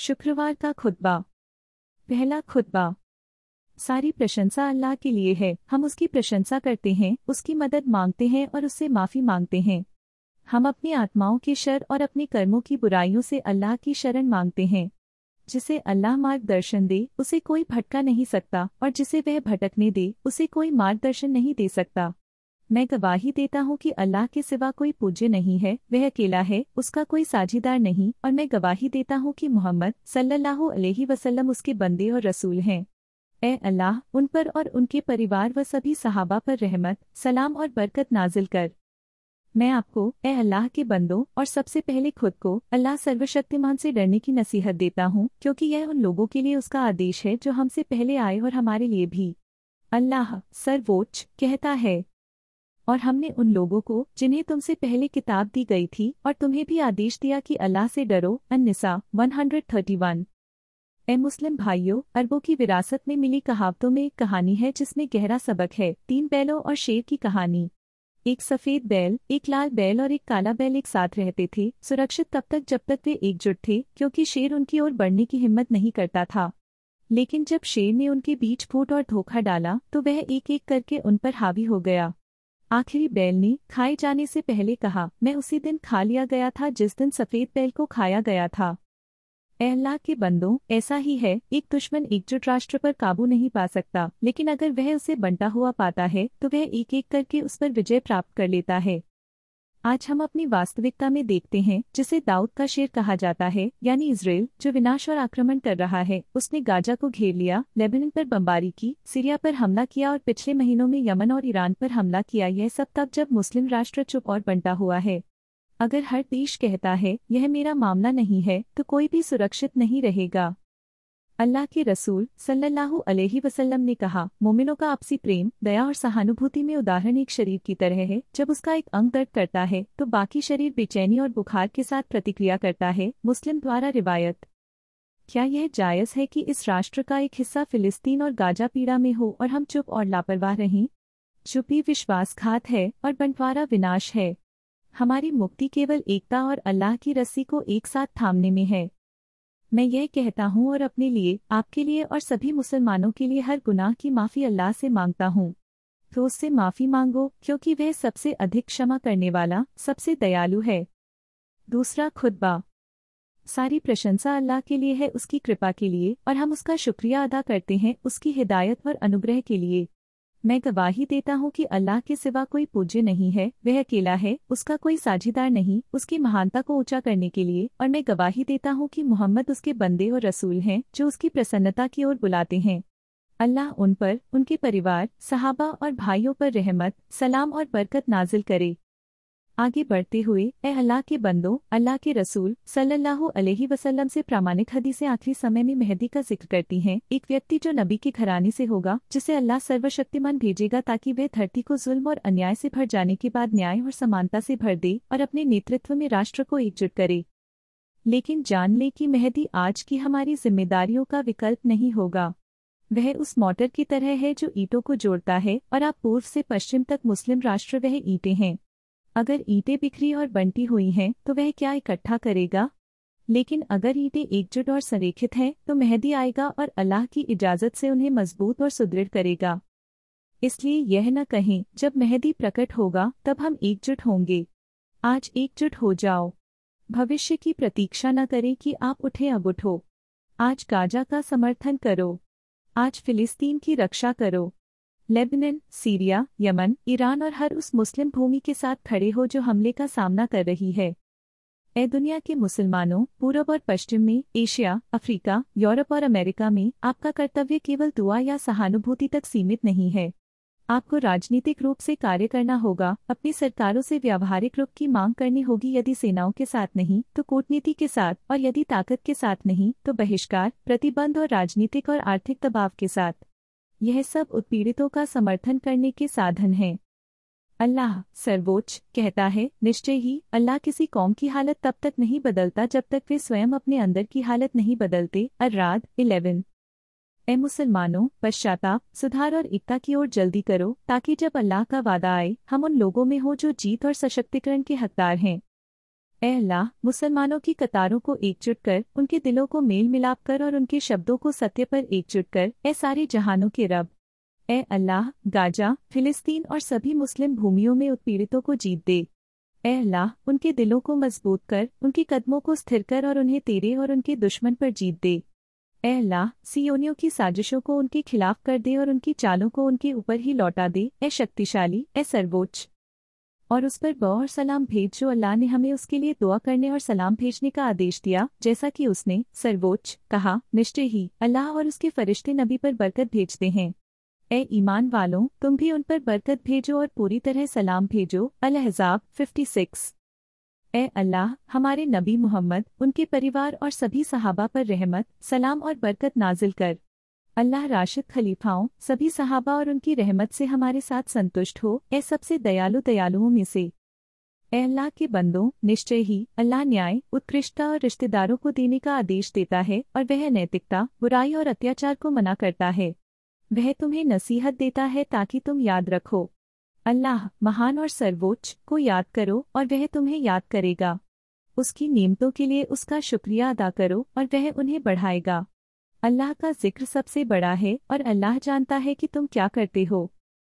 शुक्रवार का खुतबा। पहला खुतबा। सारी प्रशंसा अल्लाह के लिए है। हम उसकी प्रशंसा करते हैं, उसकी मदद मांगते हैं और उससे माफ़ी मांगते हैं। हम अपनी आत्माओं के शर और अपने कर्मों की बुराइयों से अल्लाह की शरण मांगते हैं। जिसे अल्लाह मार्गदर्शन दे उसे कोई भटका नहीं सकता, और जिसे वह भटकने दे उसे कोई मार्गदर्शन नहीं दे सकता। मैं गवाही देता हूँ कि अल्लाह के सिवा कोई पूज्य नहीं है, वह अकेला है, उसका कोई साझीदार नहीं। और मैं गवाही देता हूँ कि मोहम्मद सल्लल्लाहु अलैहि वसल्लम उसके बंदे और रसूल हैं। ए अल्लाह, उन पर और उनके परिवार व सभी सहाबा पर रहमत, सलाम और बरकत नाजिल कर। मैं आपको, ए अल्लाह के बंदों, और सबसे पहले खुद को अल्लाह सर्वशक्तिमान से डरने की नसीहत देता हूँ, क्योंकि यह उन लोगों के लिए उसका आदेश है जो हमसे पहले आए और हमारे लिए भी। अल्लाह सर्वोच्च कहता है, और हमने उन लोगों को जिन्हें तुमसे पहले किताब दी गई थी और तुम्हें भी आदेश दिया कि अल्लाह से डरो। अन-निसा 131। ए मुस्लिम भाइयों, अरबों की विरासत में मिली कहावतों में एक कहानी है जिसमें गहरा सबक है। 3 बैलों और शेर की कहानी। एक सफेद बैल, एक लाल बैल और एक काला बैल एक साथ रहते थे, सुरक्षित तब तक जब तक वे एकजुट थे, क्योंकि शेर उनकी ओर बढ़ने की हिम्मत नहीं करता था। लेकिन जब शेर ने उनके बीच फूट और धोखा डाला तो वह एक एक करके उन पर हावी हो गया। आखिरी बैल ने खाए जाने से पहले कहा, मैं उसी दिन खा लिया गया था जिस दिन सफेद बैल को खाया गया था। ए अल्लाह के बंदों, ऐसा ही है, एक दुश्मन एकजुट राष्ट्र पर काबू नहीं पा सकता, लेकिन अगर वह उसे बंटा हुआ पाता है तो वह एक एक करके उस पर विजय प्राप्त कर लेता है। आज हम अपनी वास्तविकता में देखते हैं, जिसे दाऊद का शेर कहा जाता है, यानी इजराइल, जो विनाश और आक्रमण कर रहा है। उसने गाजा को घेर लिया, लेबनान पर बमबारी की, सीरिया पर हमला किया और पिछले महीनों में यमन और ईरान पर हमला किया। यह सब तब जब मुस्लिम राष्ट्र चुप और बंटा हुआ है। अगर हर देश कहता है यह मेरा मामला नहीं है, तो कोई भी सुरक्षित नहीं रहेगा। अल्लाह के रसूल सल्लल्लाहु अलैहि वसल्लम ने कहा, मोमिनों का आपसी प्रेम, दया और सहानुभूति में उदाहरण एक शरीर की तरह है। जब उसका एक अंग दर्द करता है तो बाकी शरीर बेचैनी और बुखार के साथ प्रतिक्रिया करता है। मुस्लिम द्वारा रिवायत। क्या यह जायज़ है कि इस राष्ट्र का एक हिस्सा फिलिस्तीन और गाजा पीड़ा में हो और हम चुप और लापरवाह रहें? चुप्पी विश्वासघात है और बंटवारा विनाश है। हमारी मुक्ति केवल एकता और अल्लाह की रस्सी को एक साथ थामने में है। मैं यह कहता हूँ और अपने लिए, आपके लिए और सभी मुसलमानों के लिए हर गुनाह की माफ़ी अल्लाह से मांगता हूँ। तो उससे माफ़ी मांगो, क्योंकि वह सबसे अधिक क्षमा करने वाला, सबसे दयालु है। दूसरा खुतबा। सारी प्रशंसा अल्लाह के लिए है, उसकी कृपा के लिए, और हम उसका शुक्रिया अदा करते हैं उसकी हिदायत और अनुग्रह के लिए। मैं गवाही देता हूँ कि अल्लाह के सिवा कोई पूज्य नहीं है, वह अकेला है, उसका कोई साझीदार नहीं, उसकी महानता को ऊंचा करने के लिए। और मैं गवाही देता हूँ कि मोहम्मद उसके बंदे और रसूल हैं, जो उसकी प्रसन्नता की ओर बुलाते हैं। अल्लाह उन पर, उनके परिवार, सहाबा और भाइयों पर रहमत, सलाम और बरकत नाजिल करे। आगे बढ़ते हुए, ए अल्लाह के बंदों, अल्लाह के रसूल सल्लल्लाहु अलैहि वसल्लम से प्रामाणिक हदीसें आखिरी समय में मेहदी का जिक्र करती हैं। एक व्यक्ति जो नबी के घराने से होगा, जिसे अल्लाह सर्वशक्तिमान भेजेगा ताकि वह धरती को जुल्म और अन्याय से भर जाने के बाद न्याय और समानता से भर दे और अपने नेतृत्व में राष्ट्र को एकजुट करे। लेकिन जान ले कि मेहदी आज की हमारी जिम्मेदारियों का विकल्प नहीं होगा। वह उस मोटर की तरह है जो ईंटों को जोड़ता है, और आप पूर्व से पश्चिम तक मुस्लिम राष्ट्र वह ईंटें हैं। अगर ईंटें बिखरी और बंटी हुई हैं तो वह क्या इकट्ठा करेगा? लेकिन अगर ईंटें एकजुट और संरेखित हैं तो मेहदी आएगा और अल्लाह की इजाज़त से उन्हें मजबूत और सुदृढ़ करेगा। इसलिए यह न कहें जब मेहदी प्रकट होगा तब हम एकजुट होंगे। आज एकजुट हो जाओ। भविष्य की प्रतीक्षा न करें कि आप उठे अब उठो। आज गाजा का समर्थन करो। आज फिलिस्तीन की रक्षा करो। लेबनान, सीरिया, यमन, ईरान और हर उस मुस्लिम भूमि के साथ खड़े हो जो हमले का सामना कर रही है। ए दुनिया के मुसलमानों, पूरब और पश्चिम में, एशिया, अफ्रीका, यूरोप और अमेरिका में, आपका कर्तव्य केवल दुआ या सहानुभूति तक सीमित नहीं है। आपको राजनीतिक रूप से कार्य करना होगा, अपनी सरकारों से व्यावहारिक रुख की मांग करनी होगी, यदि सेनाओं के साथ नहीं तो कूटनीति के साथ, और यदि ताकत के साथ नहीं तो बहिष्कार, प्रतिबंध और राजनीतिक और आर्थिक दबाव के साथ। यह सब उत्पीड़ितों का समर्थन करने के साधन हैं। अल्लाह सर्वोच्च कहता है, निश्चय ही अल्लाह किसी कौम की हालत तब तक नहीं बदलता जब तक वे स्वयं अपने अंदर की हालत नहीं बदलते। अर-राद 11। ए मुसलमानों, पश्चाताप, सुधार और एकता की ओर जल्दी करो, ताकि जब अल्लाह का वादा आए हम उन लोगों में हो जो जीत और सशक्तिकरण के हकदार हैं। ए अल्लाह, मुसलमानों की कतारों को एकजुट कर, उनके दिलों को मेल मिलाप कर और उनके शब्दों को सत्य पर एकजुट कर, ए सारे जहानों के रब। ए अल्लाह, गाजा, फिलिस्तीन और सभी मुस्लिम भूमियों में उत्पीड़ितों को जीत दे। ए अल्लाह, उनके दिलों को मजबूत कर, उनकी कदमों को स्थिर कर और उन्हें तेरे और उनके दुश्मन पर जीत दे। ए अल्लाह, सियोनियों की साजिशों को उनके खिलाफ कर दे और उनकी चालों को उनके ऊपर ही लौटा दे। ए शक्तिशाली, ए सर्वोच्च, और उस पर और सलाम भेज जो अल्लाह ने हमें उसके लिए दुआ करने और सलाम भेजने का आदेश दिया, जैसा कि उसने सर्वोच्च कहा, निश्चय ही अल्लाह और उसके फरिश्ते नबी पर बरकत भेजते हैं। ए ईमान वालों, तुम भी उन पर बरकत भेजो और पूरी तरह सलाम भेजो। अल-अहज़ाब 56। ए अल्लाह, हमारे नबी मोहम्मद, उनके परिवार और सभी सहाबा पर रहमत, सलाम और बरकत नाजिल कर। अल्लाह राशिद खलीफाओं, सभी सहाबा और उनकी रहमत से हमारे साथ संतुष्ट हो। ए सबसे दयालु दयालुओं में से। ए अल्लाह के बंदों, निश्चय ही अल्लाह न्याय, उत्कृष्टता और रिश्तेदारों को देने का आदेश देता है और वह नैतिकता, बुराई और अत्याचार को मना करता है। वह तुम्हें नसीहत देता है ताकि तुम याद रखो। अल्लाह महान और सर्वोच्च को याद करो और वह तुम्हें याद करेगा। उसकी नेमतों के लिए उसका शुक्रिया अदा करो और वह उन्हें बढ़ाएगा। अल्लाह का जिक्र सबसे बड़ा है और अल्लाह जानता है कि तुम क्या करते हो।